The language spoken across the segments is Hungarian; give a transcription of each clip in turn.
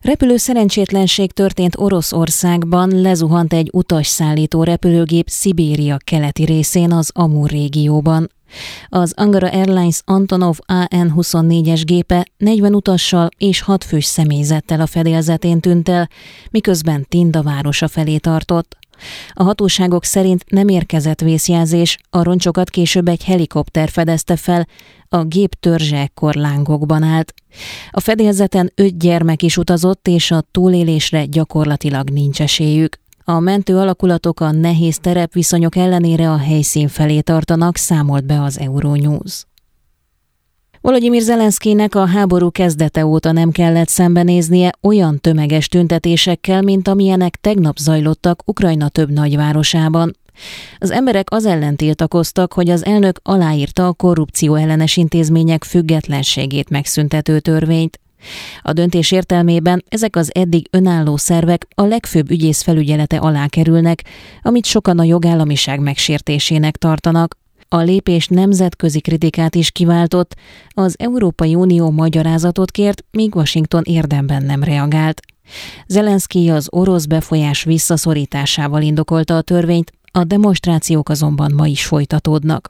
Repülő szerencsétlenség történt Oroszországban, lezuhant egy utasszállító repülőgép Szibéria keleti részén az Amur régióban. Az Angara Airlines Antonov AN-24-es gépe 40 utassal és 6 fős személyzettel a fedélzetén tűnt el, miközben Tinda városa felé tartott. A hatóságok szerint nem érkezett vészjelzés, a roncsokat később egy helikopter fedezte fel, a gép törzse ekkor lángokban állt. A fedélzeten 5 gyermek is utazott, és a túlélésre gyakorlatilag nincs esélyük. A mentő alakulatok a nehéz terepviszonyok ellenére a helyszín felé tartanak, számolt be az Euronews. Volodymyr Zelenszkijnek a háború kezdete óta nem kellett szembenéznie olyan tömeges tüntetésekkel, mint amilyenek tegnap zajlottak Ukrajna több nagyvárosában. Az emberek az ellen tiltakoztak, hogy az elnök aláírta a korrupció ellenes intézmények függetlenségét megszüntető törvényt. A döntés értelmében ezek az eddig önálló szervek a legfőbb ügyész felügyelete alá kerülnek, amit sokan a jogállamiság megsértésének tartanak. A lépés nemzetközi kritikát is kiváltott, az Európai Unió magyarázatot kért, míg Washington érdemben nem reagált. Zelenszkij az orosz befolyás visszaszorításával indokolta a törvényt, a demonstrációk azonban ma is folytatódnak.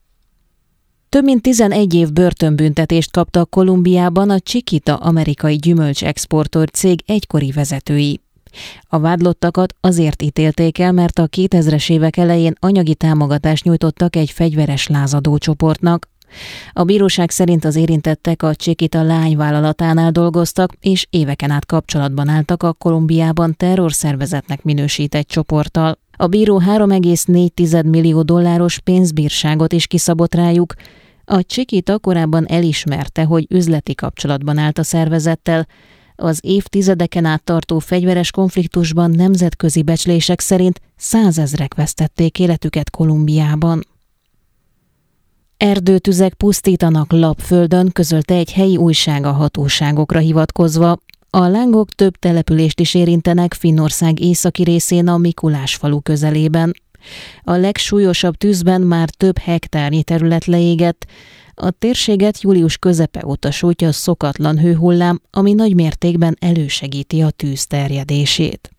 Több mint 11 év börtönbüntetést kaptak Kolumbiában a Chiquita amerikai gyümölcsexportőr cég egykori vezetői. A vádlottakat azért ítélték el, mert a 2000-es évek elején anyagi támogatást nyújtottak egy fegyveres lázadó csoportnak. A bíróság szerint az érintettek a Chiquita leányvállalatánál dolgoztak, és éveken át kapcsolatban álltak a Kolumbiában terrorszervezetnek minősített csoporttal. A bíró $3,4 millió pénzbírságot is kiszabott rájuk. A Chiquita korábban elismerte, hogy üzleti kapcsolatban állt a szervezettel. Az évtizedeken át tartó fegyveres konfliktusban nemzetközi becslések szerint 100 000-ek vesztették életüket Kolumbiában. Erdőtüzek pusztítanak Lapföldön, közölte egy helyi újság a hatóságokra hivatkozva. A lángok több települést is érintenek Finnország északi részén a Mikulásfalu közelében. A legsúlyosabb tűzben már több hektárnyi terület leégett. A térséget július közepe óta sújtja szokatlan hőhullám, ami nagy mértékben elősegíti a tűz terjedését.